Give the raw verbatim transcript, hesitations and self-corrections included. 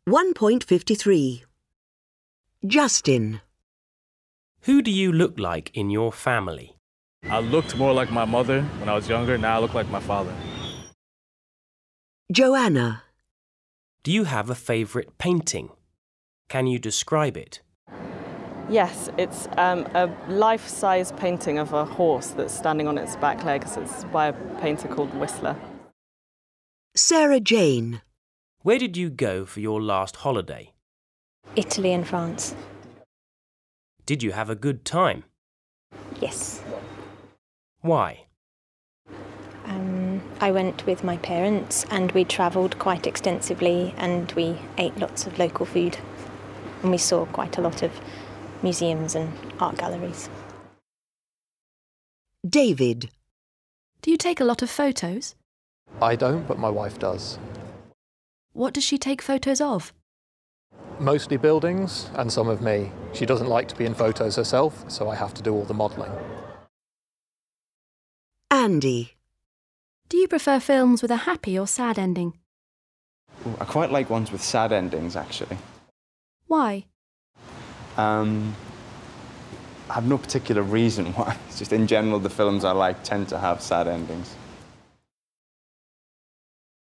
one point five three. Justin. Who do you look like in your family? I looked more like my mother when I was younger. Now I look like my father. Joanna. Do you have a favourite painting? Can you describe it? Yes, it's um, a life-size painting of a horse that's standing on its back legs. It's by a painter called Whistler. Sarah Jane. Where did you go for your last holiday? Italy and France. Did you have a good time? Yes. Why? Um, I went with my parents and we travelled quite extensively and we ate lots of local food. And we saw quite a lot of museums and art galleries. David. Do you take a lot of photos? I don't, but my wife does. What does she take photos of? Mostly buildings and some of me. She doesn't like to be in photos herself, so I have to do all the modelling. Andy. Do you prefer films with a happy or sad ending? Ooh, I quite like ones with sad endings, actually. Why? Um, I have no particular reason why. It's just in general the films I like tend to have sad endings.